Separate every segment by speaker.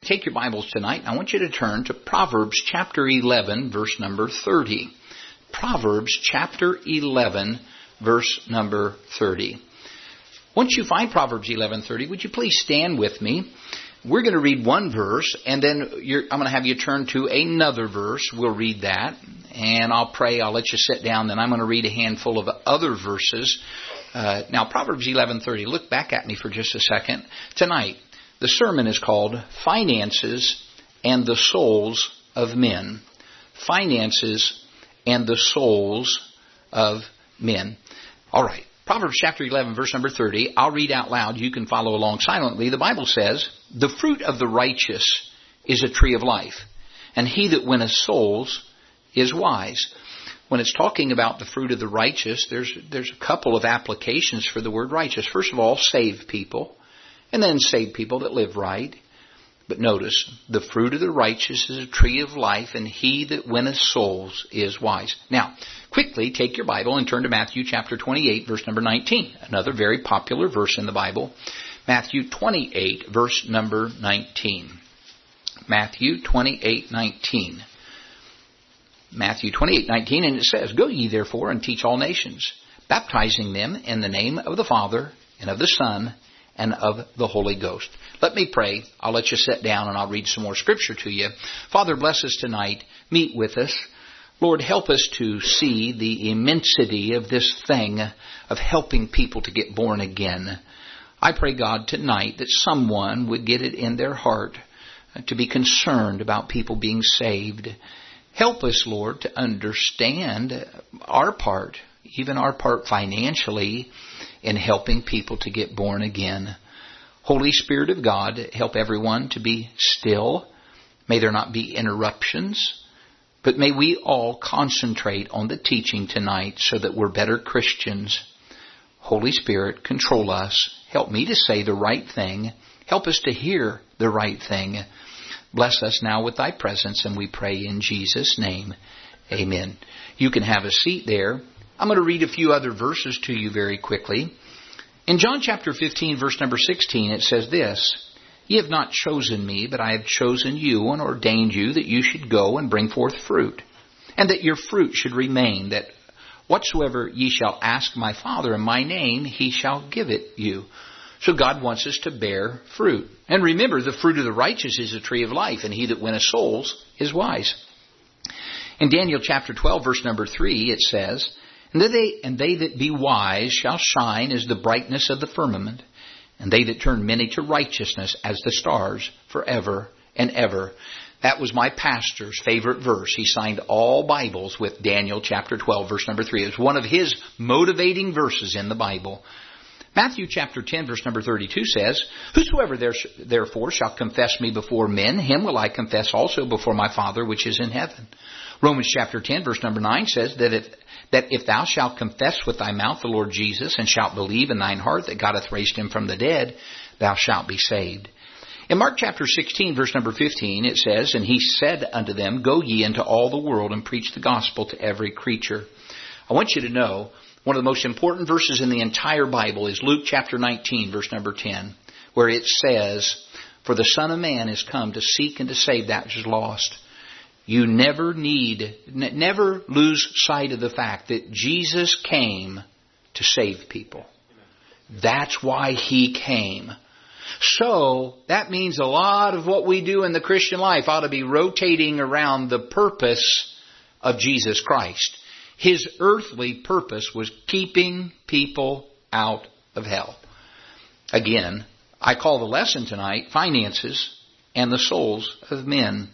Speaker 1: take your Bibles tonight, I want you to turn to Proverbs chapter 11, verse number 30. Proverbs chapter 11, verse number 30. Once you find Proverbs 11:30, would you please stand with me? We're going to read one verse, and then I'm going to have you turn to another verse. We'll read that, and I'll pray. I'll let you sit down. Then I'm going to read a handful of other verses. Now, Proverbs 11:30. Look back at me for just a second. Tonight, the sermon is called Finances and the Souls of Men. Finances and the Souls of Men. All right. Proverbs chapter 11, verse number 30. I'll read out loud. You can follow along silently. The Bible says, "The fruit of the righteous is a tree of life, and he that winneth souls is wise." When it's talking about the fruit of the righteous, there's a couple of applications for the word righteous. First of all, save people, and then save people that live right. But notice, the fruit of the righteous is a tree of life, and he that winneth souls is wise. Now, quickly take your Bible and turn to Matthew chapter 28, verse number 19. Another very popular verse in the Bible. Matthew 28, verse number 19. Matthew 28:19. Matthew 28:19, and it says, "Go ye therefore and teach all nations, baptizing them in the name of the Father and of the Son and of the Holy Ghost." Let me pray. I'll let you sit down and I'll read some more scripture to you. Father, bless us tonight. Meet with us. Lord, help us to see the immensity of this thing of helping people to get born again. I pray, God, tonight that someone would get it in their heart to be concerned about people being saved. Help us, Lord, to understand our part, even our part financially, in helping people to get born again. Holy Spirit of God, help everyone to be still. May there not be interruptions, but may we all concentrate on the teaching tonight so that we're better Christians. Holy Spirit, control us. Help me to say the right thing. Help us to hear the right thing. Bless us now with thy presence, and we pray in Jesus' name. Amen. You can have a seat there. I'm going to read a few other verses to you very quickly. In John chapter 15, verse number 16, it says this, "Ye have not chosen me, but I have chosen you and ordained you that you should go and bring forth fruit, and that your fruit should remain, that whatsoever ye shall ask my Father in my name, he shall give it you." So God wants us to bear fruit. And remember, the fruit of the righteous is a tree of life, and he that winneth souls is wise. In Daniel chapter 12, verse number 3, it says, And they that be wise shall shine as the brightness of the firmament, and they that turn many to righteousness as the stars forever and ever. That was my pastor's favorite verse. He signed all Bibles with Daniel chapter 12, verse number 3. It was one of his motivating verses in the Bible. Matthew chapter 10, verse number 32 says, "Whosoever therefore shall confess me before men, him will I confess also before my Father which is in heaven." Romans chapter 10, verse number 9 says that if thou shalt confess with thy mouth the Lord Jesus, and shalt believe in thine heart that God hath raised him from the dead, thou shalt be saved. In Mark chapter 16, verse number 15, it says, "And he said unto them, Go ye into all the world and preach the gospel to every creature." I want you to know, one of the most important verses in the entire Bible is Luke chapter 19, verse number 10, where it says, "For the Son of Man is come to seek and to save that which is lost." You never lose sight of the fact that Jesus came to save people. That's why he came. So that means a lot of what we do in the Christian life ought to be rotating around the purpose of Jesus Christ. His earthly purpose was keeping people out of hell. Again, I call the lesson tonight, Finances and the Souls of Men.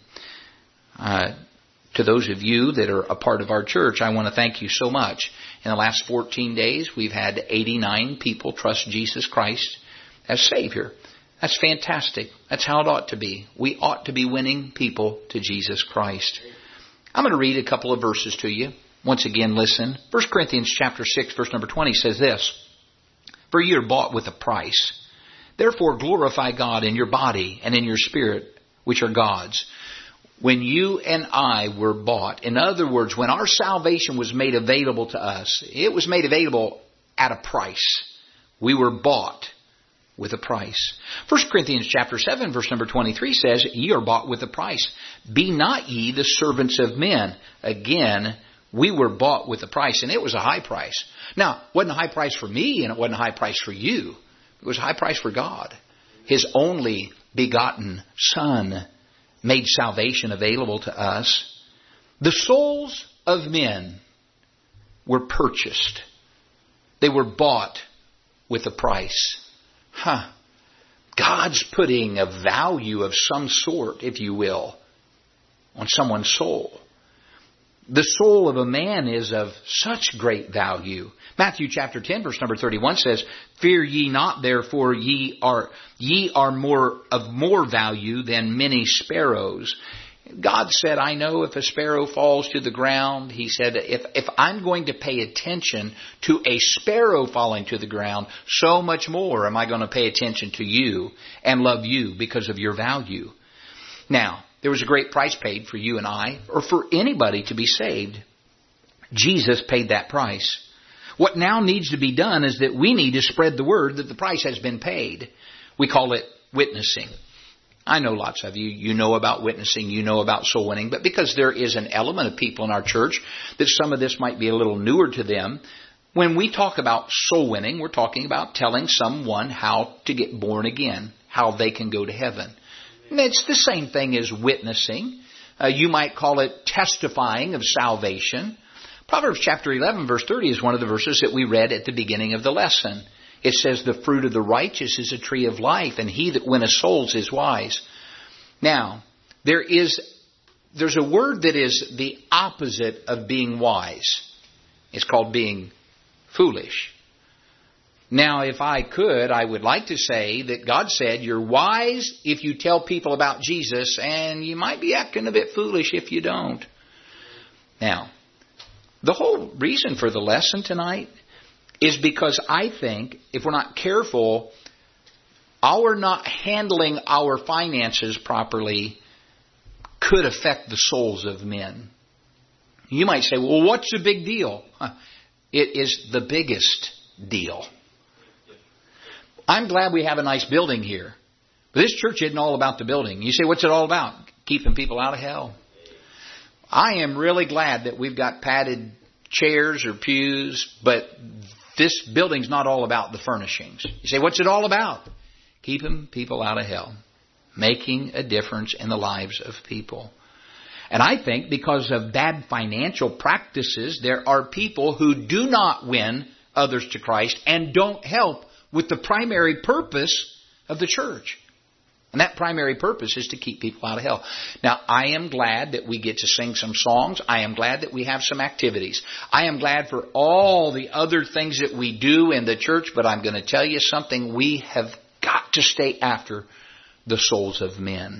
Speaker 1: To those of you that are a part of our church, I want to thank you so much. In the last 14 days, we've had 89 people trust Jesus Christ as Savior. That's fantastic. That's how it ought to be. We ought to be winning people to Jesus Christ. I'm going to read a couple of verses to you. Once again, listen. 1 Corinthians chapter 6, verse number 20 says this, "For ye are bought with a price. Therefore glorify God in your body and in your spirit, which are God's." When you and I were bought, in other words, when our salvation was made available to us, it was made available at a price. We were bought with a price. 1 Corinthians chapter 7 verse number 23 says, ye are bought with a price. Be not ye the servants of men. Again, we were bought with a price, and it was a high price. Now, it wasn't a high price for me, and it wasn't a high price for you. It was a high price for God. His only begotten Son made salvation available to us. The souls of men were purchased. They were bought with a price. God's putting a value of some sort, if you will, on someone's soul. The soul of a man is of such great value. Matthew chapter 10 verse number 31 says, fear ye not, therefore ye are more value than many sparrows. God said, I know if a sparrow falls to the ground, He said, if I'm going to pay attention to a sparrow falling to the ground, so much more am I going to pay attention to you and love you because of your value. Now, there was a great price paid for you and I, or for anybody to be saved. Jesus paid that price. What now needs to be done is that we need to spread the word that the price has been paid. We call it witnessing. I know lots of you know about witnessing, you know about soul winning, but because there is an element of people in our church that some of this might be a little newer to them, when we talk about soul winning, we're talking about telling someone how to get born again, how they can go to heaven. And it's the same thing as witnessing. You might call it testifying of salvation. Proverbs chapter 11 verse 30 is one of the verses that we read at the beginning of the lesson. It says, the fruit of the righteous is a tree of life, and he that winneth souls is wise. Now, there's a word that is the opposite of being wise. It's called being foolish. Now, if I could, I would like to say that God said you're wise if you tell people about Jesus, and you might be acting a bit foolish if you don't. Now, the whole reason for the lesson tonight is because I think if we're not careful, our not handling our finances properly could affect the souls of men. You might say, well, what's the big deal? It is the biggest deal. I'm glad we have a nice building here. But this church isn't all about the building. You say, what's it all about? Keeping people out of hell. I am really glad that we've got padded chairs or pews, but this building's not all about the furnishings. You say, what's it all about? Keeping people out of hell. Making a difference in the lives of people. And I think because of bad financial practices, there are people who do not win others to Christ and don't help with the primary purpose of the church. And that primary purpose is to keep people out of hell. Now, I am glad that we get to sing some songs. I am glad that we have some activities. I am glad for all the other things that we do in the church, but I'm going to tell you something. We have got to stay after the souls of men.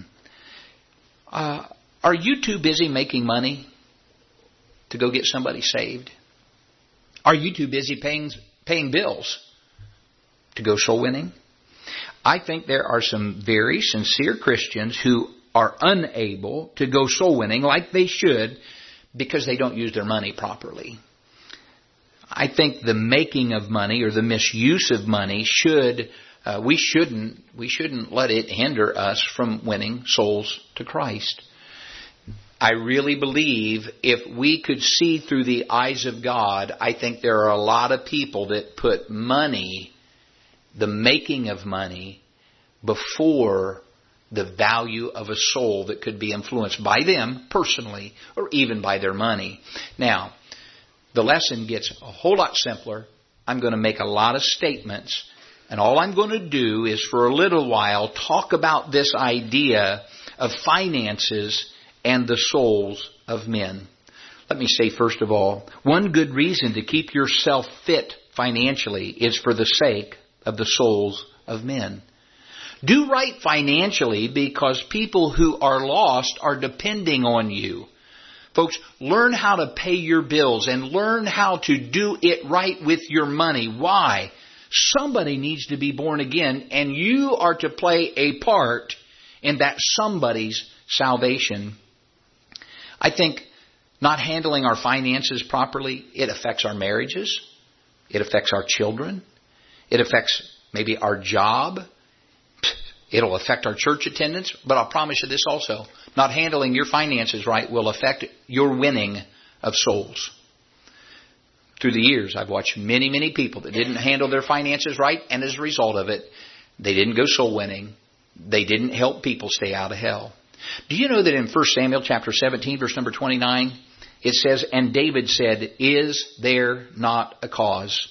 Speaker 1: Are you too busy making money to go get somebody saved? Are you too busy paying bills to go soul winning? I think there are some very sincere Christians who are unable to go soul winning like they should because they don't use their money properly. I think the making of money or the misuse of money we shouldn't let it hinder us from winning souls to Christ. I really believe if we could see through the eyes of God, I think there are a lot of people that put money, the making of money, before the value of a soul that could be influenced by them personally or even by their money. Now, the lesson gets a whole lot simpler. I'm going to make a lot of statements, and all I'm going to do is for a little while talk about this idea of finances and the souls of men. Let me say first of all, one good reason to keep yourself fit financially is for the sake of the souls of men. Do right financially because people who are lost are depending on you. Folks, learn how to pay your bills and learn how to do it right with your money. Why? Somebody needs to be born again, and you are to play a part in that somebody's salvation. I think not handling our finances properly, it affects our marriages. It affects our children. It affects maybe our job. It'll affect our church attendance, but I'll promise you this also. Not handling your finances right will affect your winning of souls. Through the years, I've watched many, many people that didn't handle their finances right, and as a result of it, they didn't go soul winning. They didn't help people stay out of hell. Do you know that in 1 Samuel chapter 17, verse number 29, it says, "And David said, is there not a cause?"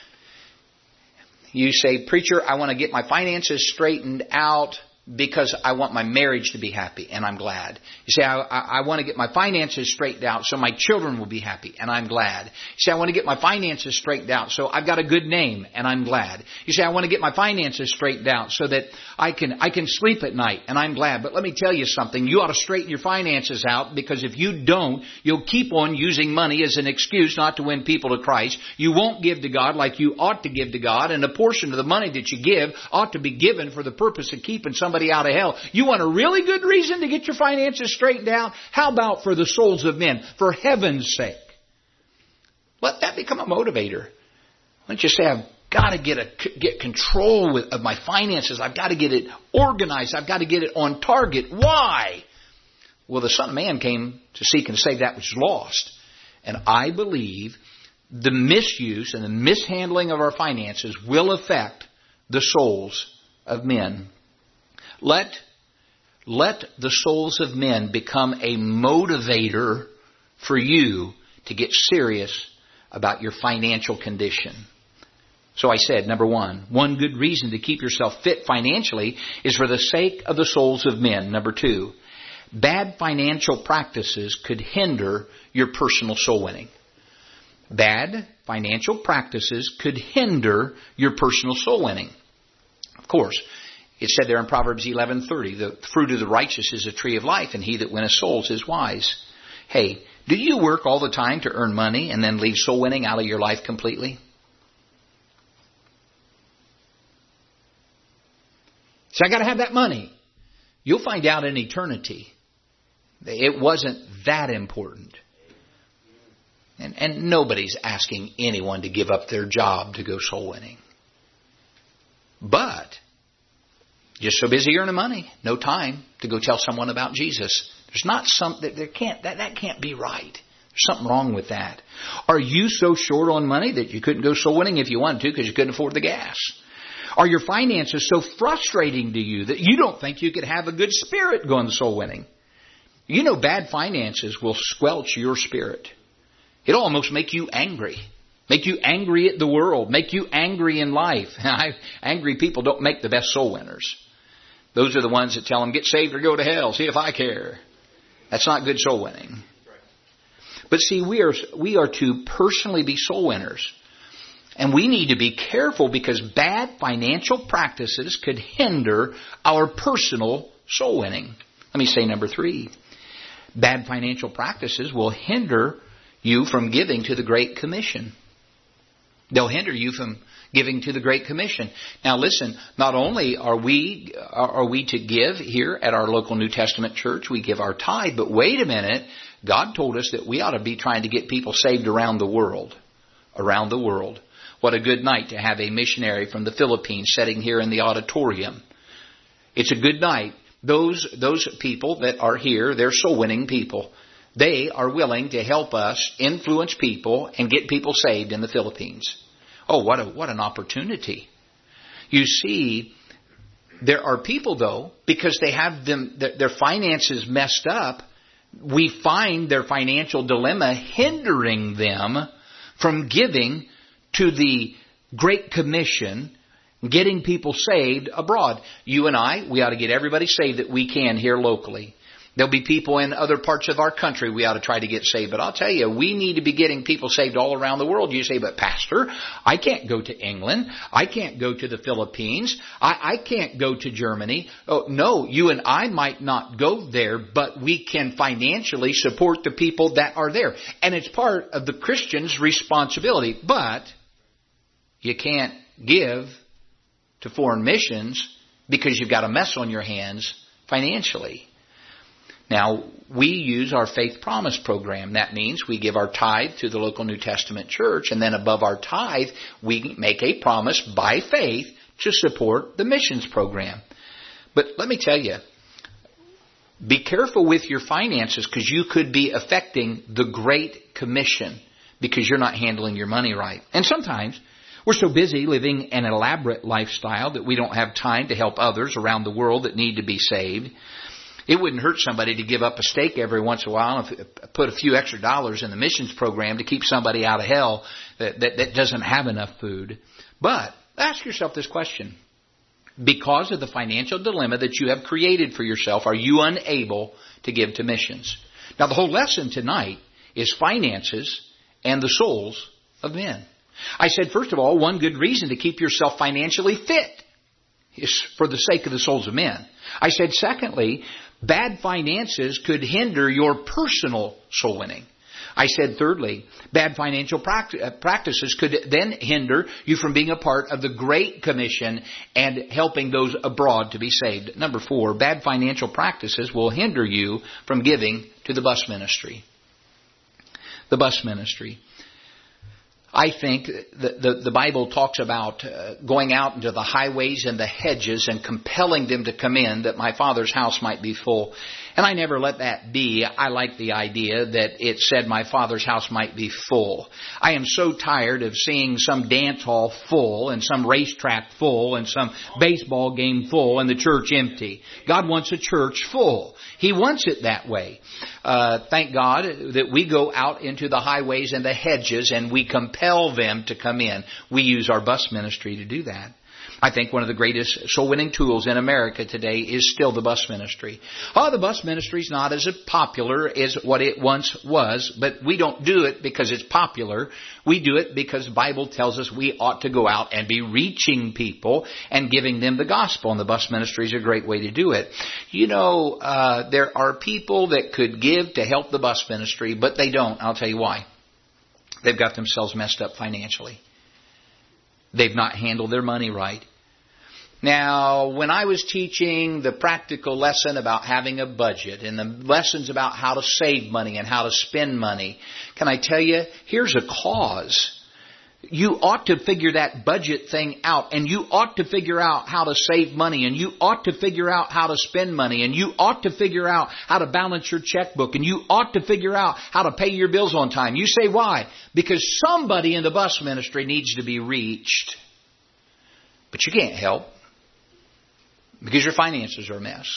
Speaker 1: You say, "Preacher, I want to get my finances straightened out because I want my marriage to be happy, and I'm glad." You say, I want to get my finances straightened out so my children will be happy, and I'm glad. You say, I want to get my finances straightened out so I've got a good name, and I'm glad. You say, I want to get my finances straightened out so that I can sleep at night, and I'm glad. But let me tell you something. You ought to straighten your finances out, because if you don't, you'll keep on using money as an excuse not to win people to Christ. You won't give to God like you ought to give to God, and a portion of the money that you give ought to be given for the purpose of keeping somebody out of hell. You want a really good reason to get your finances straightened out? How about for the souls of men? For heaven's sake. Let that become a motivator. Why don't you say, I've got to get control of my finances. I've got to get it organized. I've got to get it on target. Why? Well, the Son of Man came to seek and save that which is lost. And I believe the misuse and the mishandling of our finances will affect the souls of men. Let the souls of men become a motivator for you to get serious about your financial condition. So I said, number one good reason to keep yourself fit financially is for the sake of the souls of men. Number two, bad financial practices could hinder your personal soul winning. Bad financial practices could hinder your personal soul winning. Of course, it said there in Proverbs 11:30, the fruit of the righteous is a tree of life, and he that winneth souls is wise. Hey, do you work all the time to earn money and then leave soul winning out of your life completely? So I got to have that money. You'll find out in eternity it wasn't that important. And nobody's asking anyone to give up their job to go soul winning. But just so busy earning money, no time to go tell someone about Jesus. There's not that can't be right. There's something wrong with that. Are you so short on money that you couldn't go soul winning if you wanted to because you couldn't afford the gas? Are your finances so frustrating to you that you don't think you could have a good spirit going soul winning? You know, bad finances will squelch your spirit. It'll almost make you angry. Make you angry at the world. Make you angry in life. Angry people don't make the best soul winners. Those are the ones that tell them, get saved or go to hell. See if I care. That's not good soul winning. But see, we are to personally be soul winners. And we need to be careful because bad financial practices could hinder our personal soul winning. Let me say number 3. Bad financial practices will hinder you from giving to the Great Commission. They'll hinder you from giving to the Great Commission. Now listen, not only are we to give here at our local New Testament church, we give our tithe, but wait a minute, God told us that we ought to be trying to get people saved around the world. Around the world. What a good night to have a missionary from the Philippines sitting here in the auditorium. It's a good night. Those people that are here, they're soul winning people. They are willing to help us influence people and get people saved in the Philippines. Oh, what an opportunity. You see, there are people, though, because they have their finances messed up, we find their financial dilemma hindering them from giving to the Great Commission, getting people saved abroad. You and I, we ought to get everybody saved that we can here locally. There'll be people in other parts of our country we ought to try to get saved. But I'll tell you, we need to be getting people saved all around the world. You say, but Pastor, I can't go to England. I can't go to the Philippines. I can't go to Germany. Oh, no, you and I might not go there, but we can financially support the people that are there. And it's part of the Christian's responsibility. But you can't give to foreign missions because you've got a mess on your hands financially. Now, we use our Faith Promise program. That means we give our tithe to the local New Testament church, and then above our tithe, we make a promise by faith to support the missions program. But let me tell you, be careful with your finances because you could be affecting the Great Commission because you're not handling your money right. And sometimes we're so busy living an elaborate lifestyle that we don't have time to help others around the world that need to be saved. It wouldn't hurt somebody to give up a steak every once in a while and put a few extra dollars in the missions program to keep somebody out of hell that doesn't have enough food. But ask yourself this question. Because of the financial dilemma that you have created for yourself, are you unable to give to missions? Now, the whole lesson tonight is finances and the souls of men. I said, first of all, one good reason to keep yourself financially fit is for the sake of the souls of men. I said, secondly, bad finances could hinder your personal soul winning. I said, thirdly, bad financial practices could then hinder you from being a part of the Great Commission and helping those abroad to be saved. Number 4, bad financial practices will hinder you from giving to the bus ministry. The bus ministry. I think the Bible talks about going out into the highways and the hedges and compelling them to come in that my Father's house might be full. And I never let that be. I like the idea that it said my Father's house might be full. I am so tired of seeing some dance hall full and some racetrack full and some baseball game full and the church empty. God wants a church full. He wants it that way. Thank God that we go out into the highways and the hedges and we compel them to come in. We use our bus ministry to do that. I think one of the greatest soul-winning tools in America today is still the bus ministry. The bus ministry is not as popular as what it once was, but we don't do it because it's popular. We do it because the Bible tells us we ought to go out and be reaching people and giving them the gospel, and the bus ministry is a great way to do it. You know, there are people that could give to help the bus ministry, but they don't. I'll tell you why. They've got themselves messed up financially. They've not handled their money right. Now, when I was teaching the practical lesson about having a budget and the lessons about how to save money and how to spend money, can I tell you, here's a cause. You ought to figure that budget thing out, and you ought to figure out how to save money, and you ought to figure out how to spend money, and you ought to figure out how to balance your checkbook, and you ought to figure out how to pay your bills on time. You say, why? Because somebody in the bus ministry needs to be reached. But you can't help because your finances are a mess.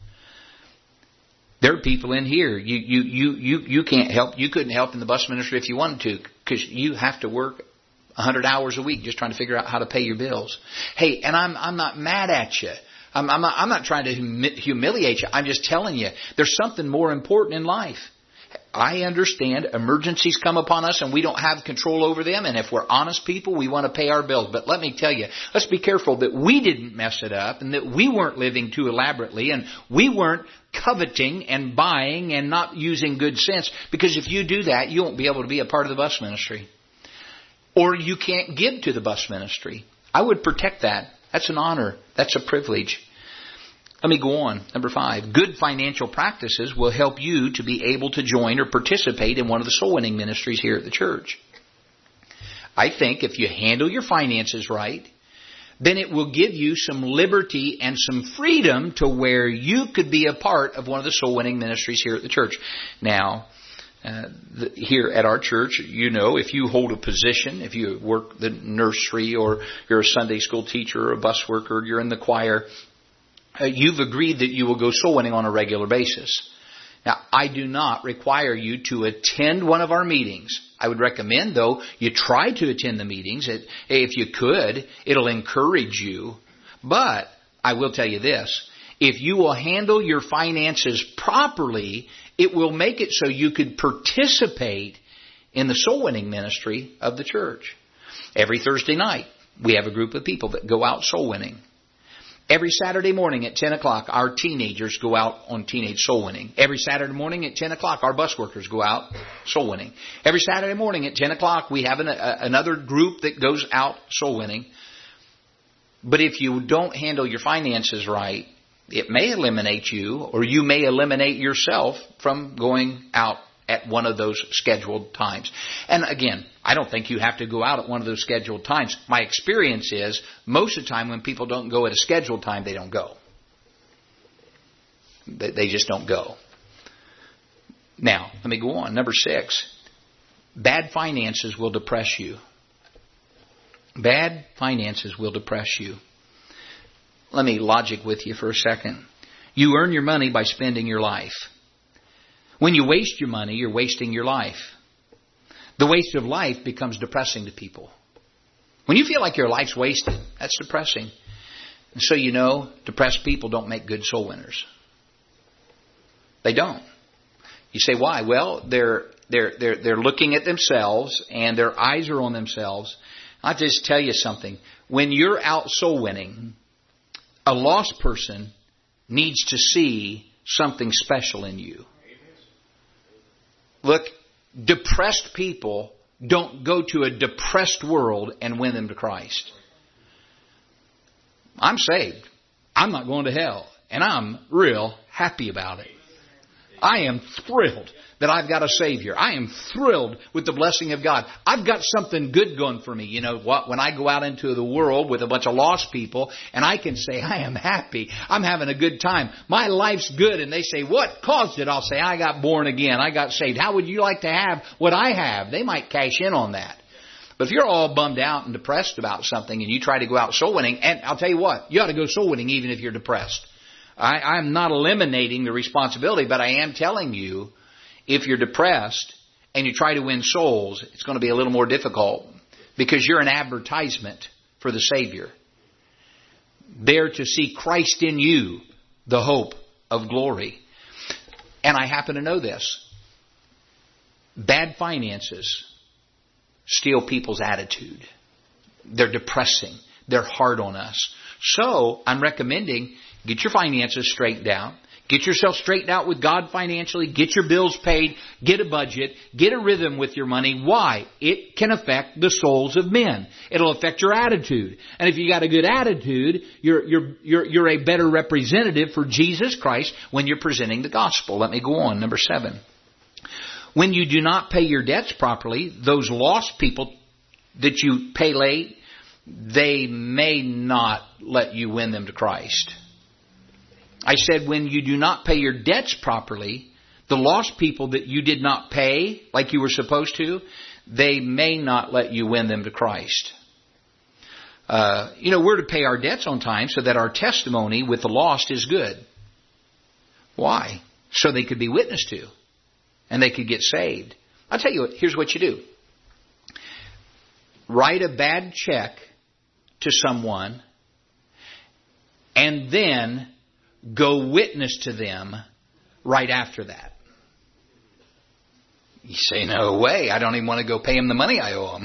Speaker 1: There are people in here, you can't help. You couldn't help in the bus ministry if you wanted to because you have to work 100 hours a week just trying to figure out how to pay your bills. Hey, and I'm not mad at you. I'm not trying to humiliate you. I'm just telling you there's something more important in life. I understand emergencies come upon us and we don't have control over them. And if we're honest people, we want to pay our bills. But let me tell you, let's be careful that we didn't mess it up and that we weren't living too elaborately and we weren't coveting and buying and not using good sense. Because if you do that, you won't be able to be a part of the bus ministry. Or you can't give to the bus ministry. I would protect that. That's an honor. That's a privilege. Let me go on. Number 5. Good financial practices will help you to be able to join or participate in one of the soul winning ministries here at the church. I think if you handle your finances right, then it will give you some liberty and some freedom to where you could be a part of one of the soul winning ministries here at the church. Now, here at our church, you know, if you hold a position, if you work the nursery or you're a Sunday school teacher or a bus worker, you're in the choir, you've agreed that you will go soul winning on a regular basis. Now, I do not require you to attend one of our meetings. I would recommend, though, you try to attend the meetings. If you could, it'll encourage you. But I will tell you this. If you will handle your finances properly, it will make it so you could participate in the soul winning ministry of the church. Every Thursday night, we have a group of people that go out soul winning. Every Saturday morning at 10 o'clock, our teenagers go out on teenage soul winning. Every Saturday morning at 10 o'clock, our bus workers go out soul winning. Every Saturday morning at 10 o'clock, we have another group that goes out soul winning. But if you don't handle your finances right, it may eliminate you, or you may eliminate yourself from going out at one of those scheduled times. And again, I don't think you have to go out at one of those scheduled times. My experience is most of the time when people don't go at a scheduled time, they don't go. They just don't go. Now, let me go on. Number 6. Bad finances will depress you. Bad finances will depress you. Let me logic with you for a second. You earn your money by spending your life. When you waste your money, you're wasting your life. The waste of life becomes depressing to people. When you feel like your life's wasted, that's depressing. And so you know, depressed people don't make good soul winners. They don't. You say, why? Well, they're looking at themselves and their eyes are on themselves. I'll just tell you something. When you're out soul winning, a lost person needs to see something special in you. Look, depressed people don't go to a depressed world and win them to Christ. I'm saved. I'm not going to hell. And I'm real happy about it. I am thrilled that I've got a Savior. I am thrilled with the blessing of God. I've got something good going for me. You know what? When I go out into the world with a bunch of lost people and I can say, I am happy. I'm having a good time. My life's good. And they say, what caused it? I'll say, I got born again. I got saved. How would you like to have what I have? They might cash in on that. But if you're all bummed out and depressed about something and you try to go out soul winning, and I'll tell you what, you ought to go soul winning even if you're depressed. I'm not eliminating the responsibility, but I am telling you, if you're depressed and you try to win souls, it's going to be a little more difficult because you're an advertisement for the Savior. There to see Christ in you, the hope of glory. And I happen to know this. Bad finances steal people's attitude. They're depressing. They're hard on us. So I'm recommending get your finances straightened out. Get yourself straightened out with God financially. Get your bills paid. Get a budget. Get a rhythm with your money. Why? It can affect the souls of men. It'll affect your attitude. And if you got a good attitude, you're a better representative for Jesus Christ when you're presenting the gospel. Let me go on. Number 7. When you do not pay your debts properly, those lost people that you pay late, they may not let you win them to Christ. I said when you do not pay your debts properly, the lost people that you did not pay like you were supposed to, they may not let you win them to Christ. We're to pay our debts on time so that our testimony with the lost is good. Why? So they could be witnessed to and they could get saved. I'll tell you what, here's what you do. Write a bad check to someone and then go witness to them right after that. You say, no way. I don't even want to go pay them the money I owe them.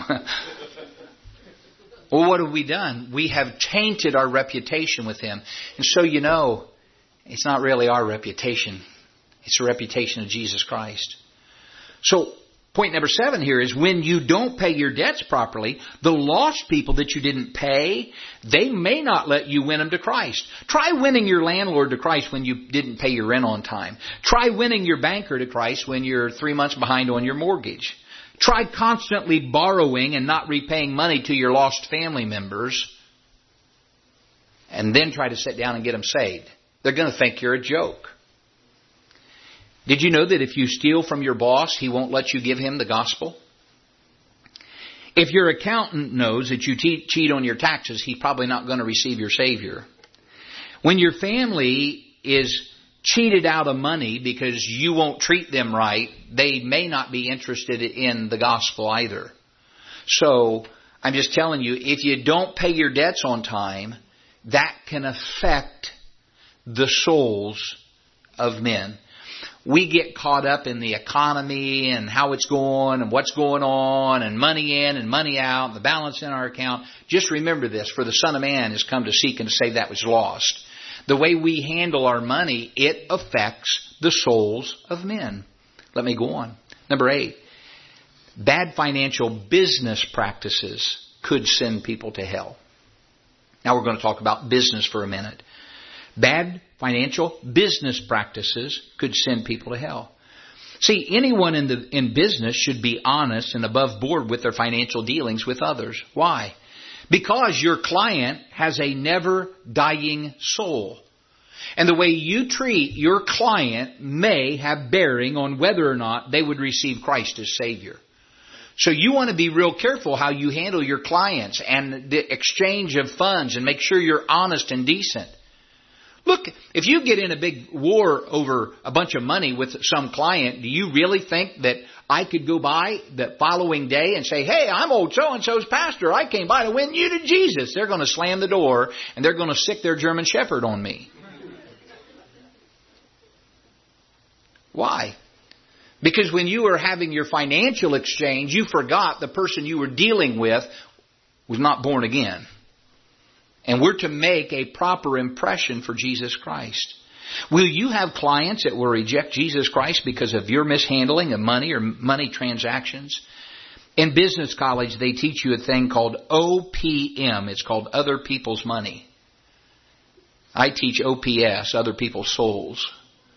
Speaker 1: Well, what have we done? We have tainted our reputation with Him. And so, it's not really our reputation. It's the reputation of Jesus Christ. So, point number 7 here is when you don't pay your debts properly, the lost people that you didn't pay, they may not let you win them to Christ. Try winning your landlord to Christ when you didn't pay your rent on time. Try winning your banker to Christ when you're 3 months behind on your mortgage. Try constantly borrowing and not repaying money to your lost family members. And then try to sit down and get them saved. They're going to think you're a joke. Did you know that if you steal from your boss, he won't let you give him the gospel? If your accountant knows that you cheat on your taxes, he's probably not going to receive your Savior. When your family is cheated out of money because you won't treat them right, they may not be interested in the gospel either. So, I'm just telling you, if you don't pay your debts on time, that can affect the souls of men. We get caught up in the economy and how it's going and what's going on and money in and money out and the balance in our account. Just remember this, for the Son of Man has come to seek and to save that which is lost. The way we handle our money, it affects the souls of men. Let me go on. Number 8, bad financial business practices could send people to hell. Now we're going to talk about business for a minute. Bad financial business practices could send people to hell. See, anyone in business should be honest and above board with their financial dealings with others. Why? Because your client has a never dying soul. And the way you treat your client may have bearing on whether or not they would receive Christ as Savior. So you want to be real careful how you handle your clients and the exchange of funds, and make sure you're honest and decent. Look, if you get in a big war over a bunch of money with some client, do you really think that I could go by the following day and say, hey, I'm old so-and-so's pastor. I came by to win you to Jesus. They're going to slam the door and they're going to sick their German Shepherd on me. Why? Because when you were having your financial exchange, you forgot the person you were dealing with was not born again. And we're to make a proper impression for Jesus Christ. Will you have clients that will reject Jesus Christ because of your mishandling of money or money transactions? In business college, they teach you a thing called OPM. It's called Other People's Money. I teach OPS, Other People's Souls.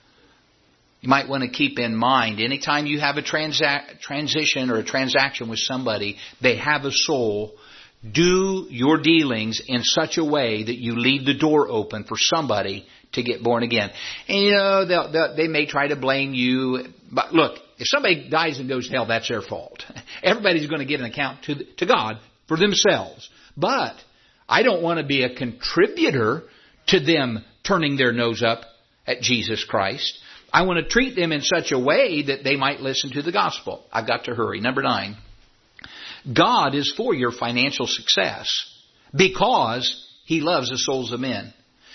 Speaker 1: You might want to keep in mind, anytime you have a transition or a transaction with somebody, they have a soul. Do your dealings in such a way that you leave the door open for somebody to get born again. And you know, they may try to blame you. But look, if somebody dies and goes to hell, that's their fault. Everybody's going to give an account to God for themselves. But I don't want to be a contributor to them turning their nose up at Jesus Christ. I want to treat them in such a way that they might listen to the gospel. I've got to hurry. Number 9. God is for your financial success because He loves the souls of men.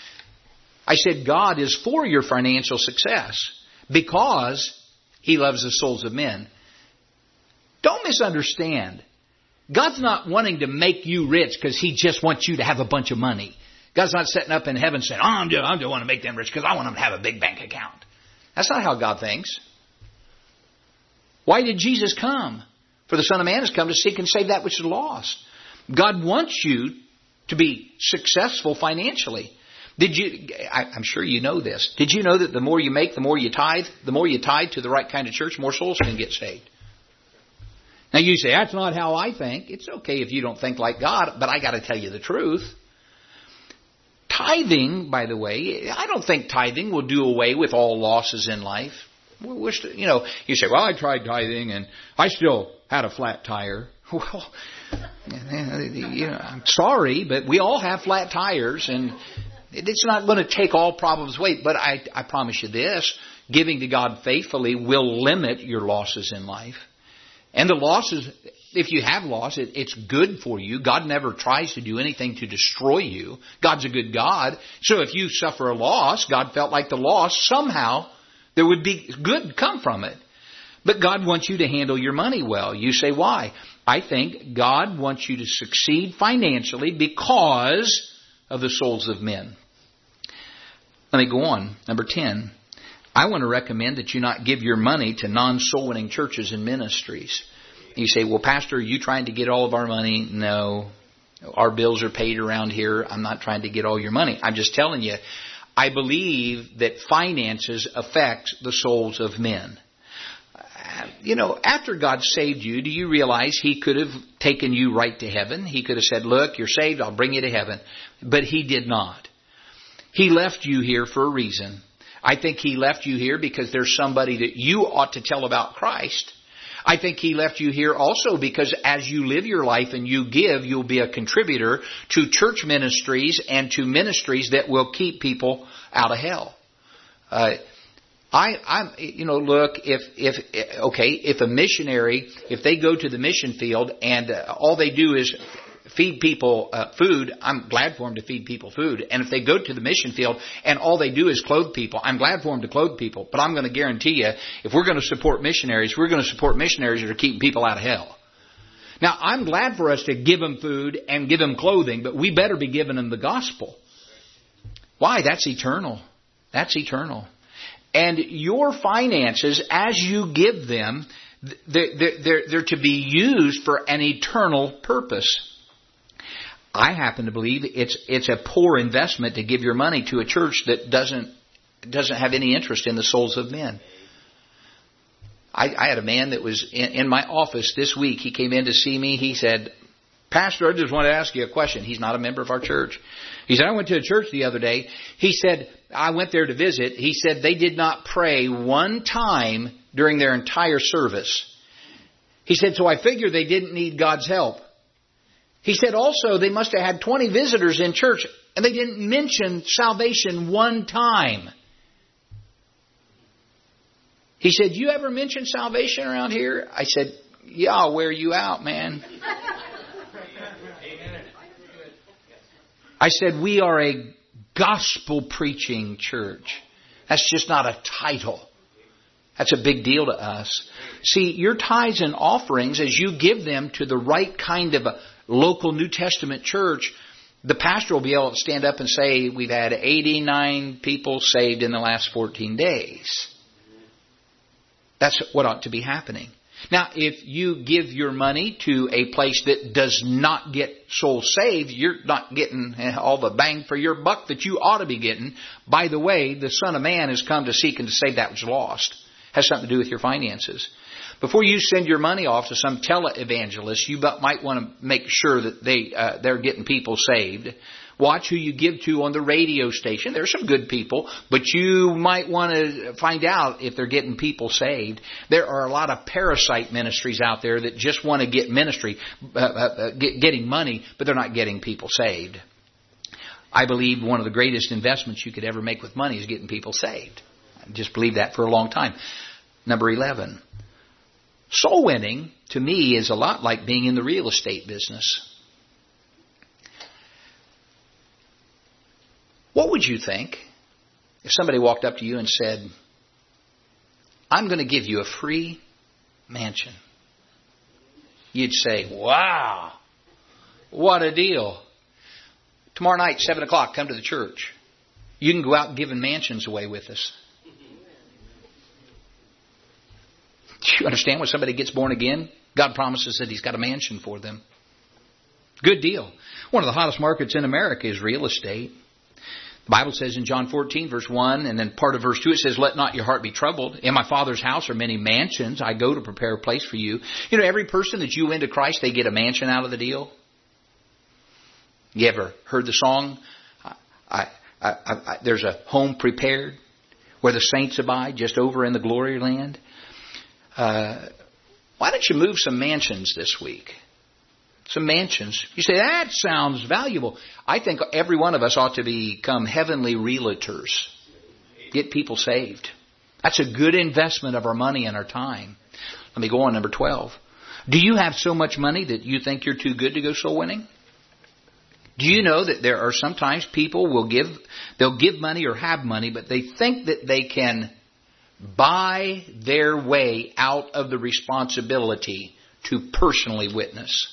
Speaker 1: I said God is for your financial success because He loves the souls of men. Don't misunderstand. God's not wanting to make you rich because He just wants you to have a bunch of money. God's not sitting up in heaven saying, I just want to make them rich because I want them to have a big bank account. That's not how God thinks. Why did Jesus come? For the Son of Man has come to seek and save that which is lost. God wants you to be successful financially. I'm sure you know this. Did you know that the more you make, the more you tithe? The more you tithe to the right kind of church, more souls can get saved. Now you say, that's not how I think. It's okay if you don't think like God, but I got to tell you the truth. Tithing, by the way, I don't think tithing will do away with all losses in life. You say, well, I tried tithing and I still had a flat tire. Well, I'm sorry, but we all have flat tires, and it's not going to take all problems away. But I promise you this, giving to God faithfully will limit your losses in life. And the losses, if you have loss, it's good for you. God never tries to do anything to destroy you. God's a good God. So if you suffer a loss, God felt like the loss somehow there would be good come from it. But God wants you to handle your money well. You say, why? I think God wants you to succeed financially because of the souls of men. Let me go on. Number 10. I want to recommend that you not give your money to non-soul winning churches and ministries. You say, well, Pastor, are you trying to get all of our money? No. Our bills are paid around here. I'm not trying to get all your money. I'm just telling you, I believe that finances affect the souls of men. After God saved you, do you realize He could have taken you right to heaven? He could have said, look, you're saved, I'll bring you to heaven. But He did not. He left you here for a reason. I think He left you here because there's somebody that you ought to tell about Christ. I think He left you here also because as you live your life and you give, you'll be a contributor to church ministries and to ministries that will keep people out of hell. Look, if a missionary, if they go to the mission field and all they do is feed people food, I'm glad for them to feed people food. And if they go to the mission field and all they do is clothe people, I'm glad for them to clothe people. But I'm going to guarantee you, if we're going to support missionaries, we're going to support missionaries that are keeping people out of hell. Now, I'm glad for us to give them food and give them clothing, but we better be giving them the gospel. Why? That's eternal. That's eternal. And your finances, as you give them, they're to be used for an eternal purpose. I happen to believe it's a poor investment to give your money to a church that doesn't have any interest in the souls of men. I had a man that was in my office this week. He came in to see me. He said, Pastor, I just want to ask you a question. He's not a member of our church. He said, I went to a church the other day. He said, I went there to visit. He said they did not pray one time during their entire service. He said, so I figure they didn't need God's help. He said also they must have had 20 visitors in church and they didn't mention salvation one time. He said, you ever mention salvation around here? I said, yeah, I'll wear you out, man. I said, we are a gospel preaching church. That's just not a title. That's a big deal to us. See, your tithes and offerings, as you give them to the right kind of a local New Testament church, the pastor will be able to stand up and say, we've had 89 people saved in the last 14 days. That's what ought to be happening. Now, if you give your money to a place that does not get souls saved, you're not getting all the bang for your buck that you ought to be getting. By the way, the Son of Man has come to seek and to save that which is lost. Has something to do with your finances. Before you send your money off to some televangelist, you might want to make sure that they're getting people saved. Watch who you give to on the radio station. There are some good people, but you might want to find out if they're getting people saved. There are a lot of parasite ministries out there that just want to get ministry, getting money, but they're not getting people saved. I believe one of the greatest investments you could ever make with money is getting people saved. I just believe that for a long time. Number 11. Soul winning, to me, is a lot like being in the real estate business. What would you think if somebody walked up to you and said, I'm going to give you a free mansion? You'd say, wow, what a deal. Tomorrow night, 7 o'clock, come to the church. You can go out giving mansions away with us. Do you understand when somebody gets born again? God promises that He's got a mansion for them. Good deal. One of the hottest markets in America is real estate. The Bible says in John 14, verse 1, and then part of verse 2, it says, let not your heart be troubled. In my Father's house are many mansions. I go to prepare a place for you. You know, every person that you win to Christ, they get a mansion out of the deal. You ever heard the song, there's a home prepared where the saints abide, just over in the glory land? Why don't you move some mansions this week? Some mansions. You say, that sounds valuable. I think every one of us ought to become heavenly realtors. Get people saved. That's a good investment of our money and our time. Let me go on, number 12. Do you have so much money that you think you're too good to go soul winning? Do you know that there are sometimes people they'll give money or have money, but they think that they can buy their way out of the responsibility to personally witness.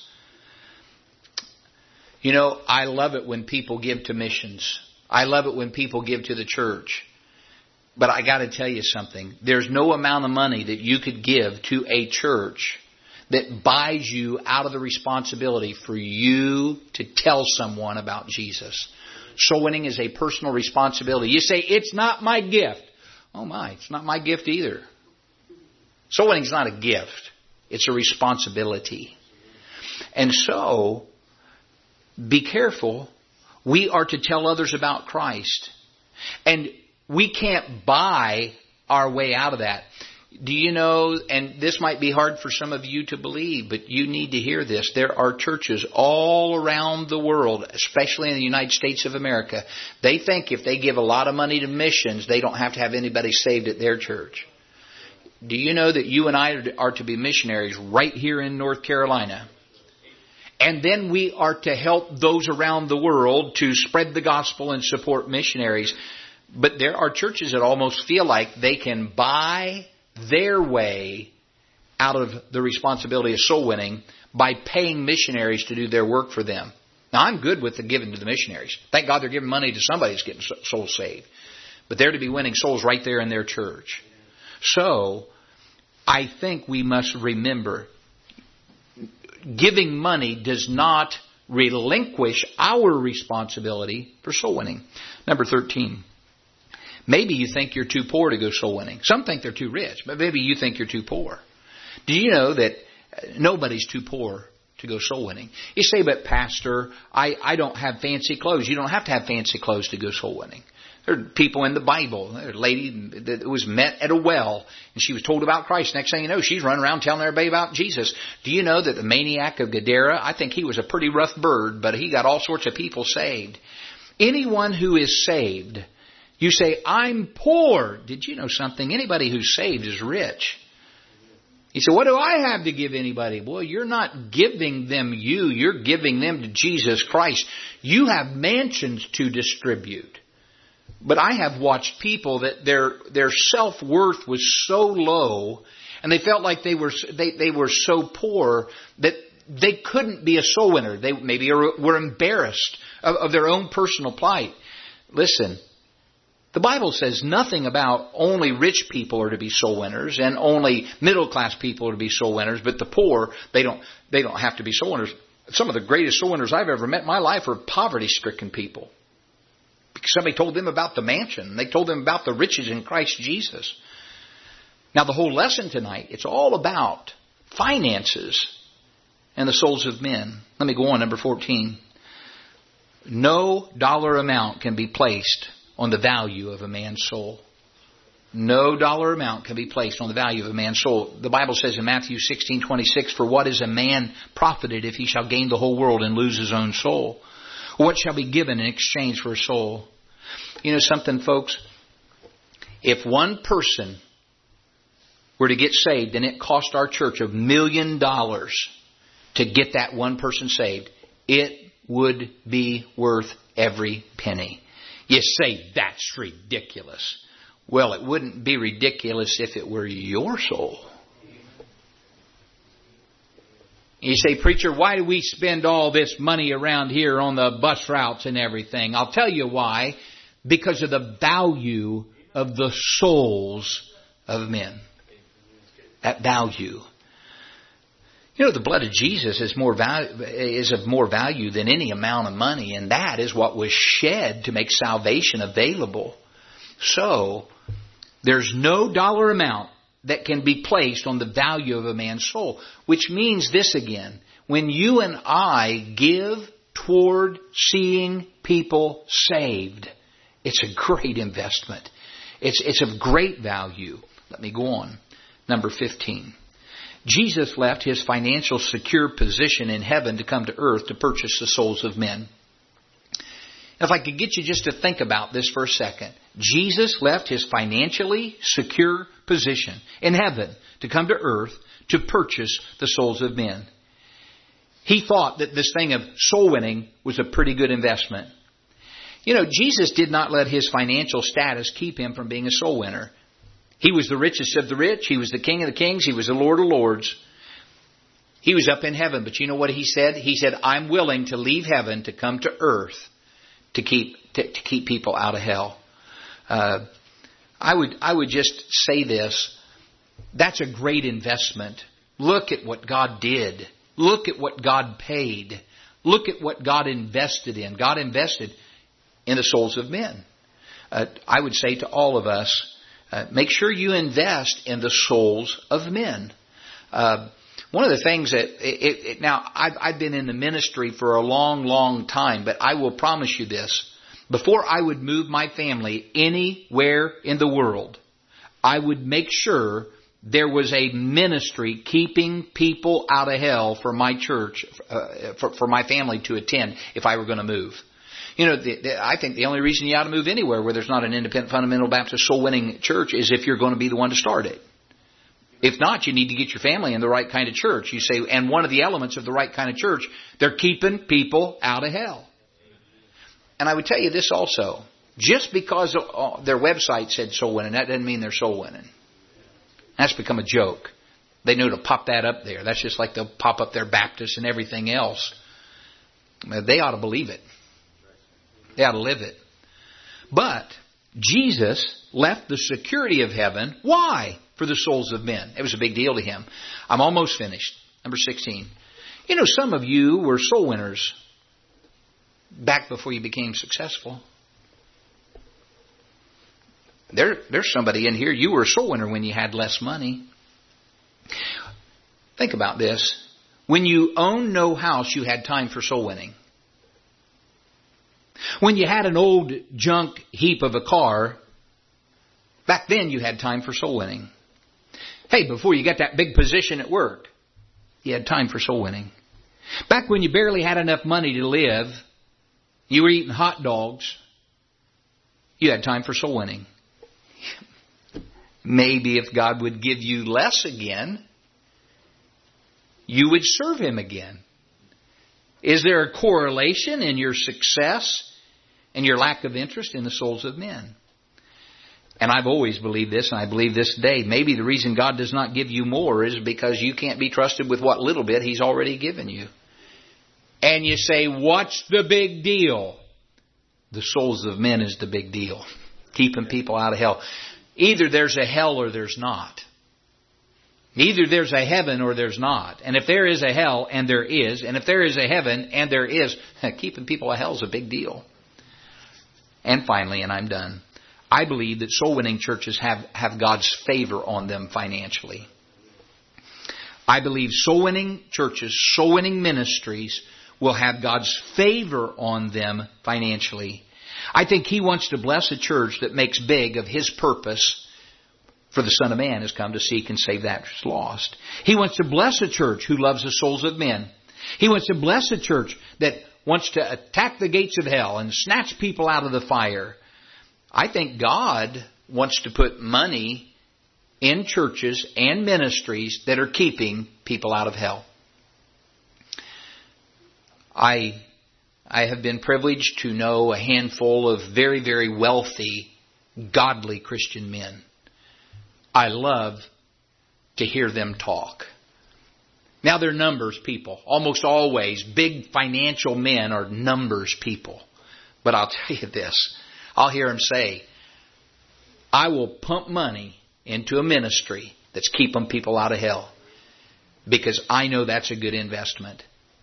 Speaker 1: You know, I love it when people give to missions. I love it when people give to the church. But I got to tell you something. There's no amount of money that you could give to a church that buys you out of the responsibility for you to tell someone about Jesus. Soul winning is a personal responsibility. You say, it's not my gift. Oh my, it's not my gift either. Soul winning is not a gift. It's a responsibility. And so, be careful. We are to tell others about Christ. And we can't buy our way out of that. Do you know, and this might be hard for some of you to believe, but you need to hear this. There are churches all around the world, especially in the United States of America. They think if they give a lot of money to missions, they don't have to have anybody saved at their church. Do you know that you and I are to be missionaries right here in North Carolina? And then we are to help those around the world to spread the gospel and support missionaries. But there are churches that almost feel like they can buy their way out of the responsibility of soul winning by paying missionaries to do their work for them. Now, I'm good with the giving to the missionaries. Thank God they're giving money to somebody who's getting souls saved. But they're to be winning souls right there in their church. So, I think we must remember, giving money does not relinquish our responsibility for soul winning. Number 13. Maybe you think you're too poor to go soul winning. Some think they're too rich, but maybe you think you're too poor. Do you know that nobody's too poor to go soul winning. You say, but Pastor, I don't have fancy clothes. You don't have to have fancy clothes to go soul winning. There are people in the Bible. There's a lady that was met at a well, and she was told about Christ. Next thing you know, she's running around telling everybody about Jesus. Do you know that the maniac of Gadara, I think he was a pretty rough bird, but he got all sorts of people saved. Anyone who is saved, you say, I'm poor. Did you know something? Anybody who's saved is rich. He said, what do I have to give anybody? Well, you're not giving them you. You're giving them to Jesus Christ. You have mansions to distribute. But I have watched people that their self-worth was so low, and they felt like they were so poor that they couldn't be a soul winner. They maybe were embarrassed of their own personal plight. Listen, the Bible says nothing about only rich people are to be soul winners and only middle class people are to be soul winners, but the poor, they don't have to be soul winners. Some of the greatest soul winners I've ever met in my life are poverty-stricken people. Because somebody told them about the mansion. They told them about the riches in Christ Jesus. Now the whole lesson tonight, it's all about finances and the souls of men. Let me go on, number 14. No dollar amount can be placed on the value of a man's soul. No dollar amount can be placed on the value of a man's soul. The Bible says in Matthew 16:26, for what is a man profited if he shall gain the whole world and lose his own soul? What shall be given in exchange for a soul? You know something, folks? If one person were to get saved and it cost our church $1 million to get that one person saved, it would be worth every penny. You say, that's ridiculous. Well, it wouldn't be ridiculous if it were your soul. You say, preacher, why do we spend all this money around here on the bus routes and everything? I'll tell you why. Because of the value of the souls of men. That value. You know, the blood of Jesus is of more value than any amount of money, and that is what was shed to make salvation available. So, there's no dollar amount that can be placed on the value of a man's soul. Which means this again. When you and I give toward seeing people saved, it's a great investment. It's of great value. Let me go on. Number 15. Jesus left His financial secure position in heaven to come to earth to purchase the souls of men. If I could get you just to think about this for a second. Jesus left His financially secure position in heaven to come to earth to purchase the souls of men. He thought that this thing of soul winning was a pretty good investment. You know, Jesus did not let His financial status keep Him from being a soul winner. He was the richest of the rich. He was the King of the kings. He was the Lord of lords. He was up in heaven. But you know what He said? He said, I'm willing to leave heaven to come to earth to keep people out of hell. I would just say this. That's a great investment. Look at what God did. Look at what God paid. Look at what God invested in. God invested in the souls of men. I would say to all of us, make sure you invest in the souls of men. One of the things that, now I've been in the ministry for a long, long time, but I will promise you this. Before I would move my family anywhere in the world, I would make sure there was a ministry keeping people out of hell for my church, for my family to attend if I were going to move. You know, I think the only reason you ought to move anywhere where there's not an independent fundamental Baptist soul winning church is if you're going to be the one to start it. If not, you need to get your family in the right kind of church. You say, and one of the elements of the right kind of church, they're keeping people out of hell. And I would tell you this also. Just because their website said soul winning, that doesn't mean they're soul winning. That's become a joke. They know to pop that up there. That's just like they'll pop up their Baptist and everything else. They ought to believe it. They ought to live it. But Jesus left the security of heaven. Why? For the souls of men. It was a big deal to Him. I'm almost finished. Number 16. You know, some of you were soul winners back before you became successful. There's somebody in here, you were a soul winner when you had less money. Think about this. When you owned no house, you had time for soul winning. When you had an old junk heap of a car, back then you had time for soul winning. Hey, before you got that big position at work, you had time for soul winning. Back when you barely had enough money to live, you were eating hot dogs, you had time for soul winning. Maybe if God would give you less again, you would serve Him again. Is there a correlation in your success and your lack of interest in the souls of men? And I've always believed this, and I believe this today. Maybe the reason God does not give you more is because you can't be trusted with what little bit He's already given you. And you say, what's the big deal? The souls of men is the big deal. Keeping people out of hell. Either there's a hell or there's not. Either there's a heaven or there's not. And if there is a hell, and there is, and if there is a heaven, and there is, keeping people out of hell is a big deal. And finally, and I'm done, I believe that soul-winning churches have God's favor on them financially. I believe soul-winning churches, soul-winning ministries will have God's favor on them financially. I think He wants to bless a church that makes big of His purpose, for the Son of Man has come to seek and save that which is lost. He wants to bless a church who loves the souls of men. He wants to bless a church that wants to attack the gates of hell and snatch people out of the fire. I think God wants to put money in churches and ministries that are keeping people out of hell. I have been privileged to know a handful of very, very wealthy, godly Christian men. I love to hear them talk. Now they're numbers people. Almost always, big financial men are numbers people. But I'll tell you this. I'll hear them say, I will pump money into a ministry that's keeping people out of hell, because I know that's a good investment.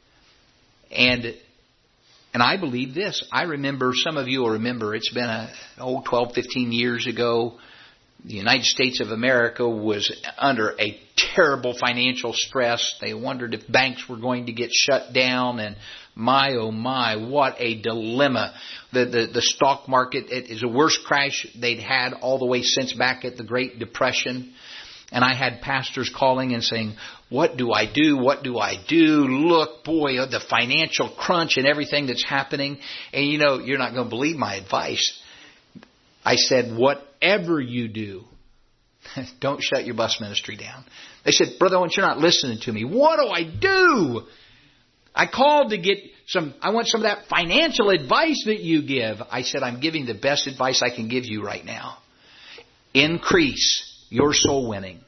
Speaker 1: And I believe this. I remember, some of you will remember, it's been 12, 15 years ago. The United States of America was under a terrible financial stress. They wondered if banks were going to get shut down, and my, oh my, what a dilemma. The stock market, it is the worst crash they'd had all the way since back at the Great Depression. And I had pastors calling and saying, what do I do? What do I do? Look, boy, the financial crunch and everything that's happening. And you know, you're not going to believe my advice. I said, whatever you do, don't shut your bus ministry down. They said, Brother Owens, you're not listening to me. What do I do? I called to get I want some of that financial advice that you give. I said, I'm giving the best advice I can give you right now. Increase your soul winning.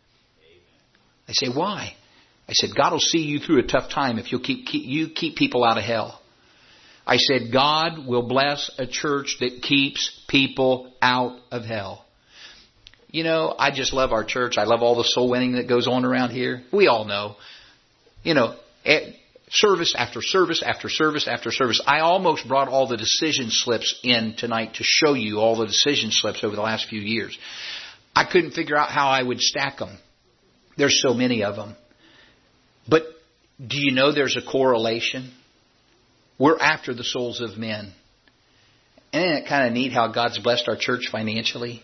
Speaker 1: They say, why? I said, God will see you through a tough time if you keep people out of hell. I said, God will bless a church that keeps people out of hell. You know, I just love our church. I love all the soul winning that goes on around here. We all know. You know, service after service after service after service. I almost brought all the decision slips in tonight to show you all the decision slips over the last few years. I couldn't figure out how I would stack them. There's so many of them. But do you know there's a correlation? We're after the souls of men. And isn't it kind of neat how God's blessed our church financially?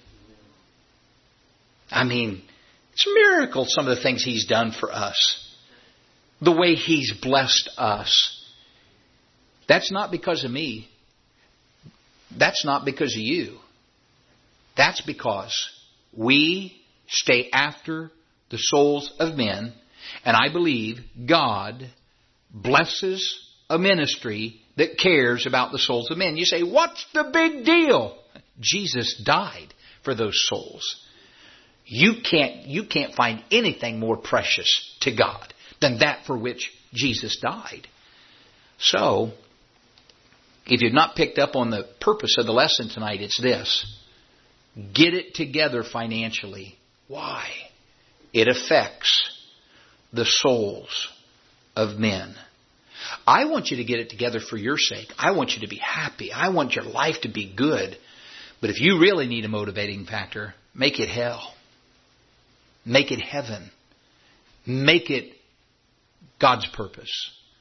Speaker 1: I mean, it's a miracle, some of the things He's done for us. The way He's blessed us. That's not because of me. That's not because of you. That's because we stay after the souls of men. And I believe God blesses a ministry that cares about the souls of men. You say, what's the big deal? Jesus died for those souls. You can't find anything more precious to God than that for which Jesus died. So, if you've not picked up on the purpose of the lesson tonight, it's this. Get it together financially. Why? It affects the souls of men. I want you to get it together for your sake. I want you to be happy. I want your life to be good. But if you really need a motivating factor, make it hell. Make it heaven. Make it God's purpose.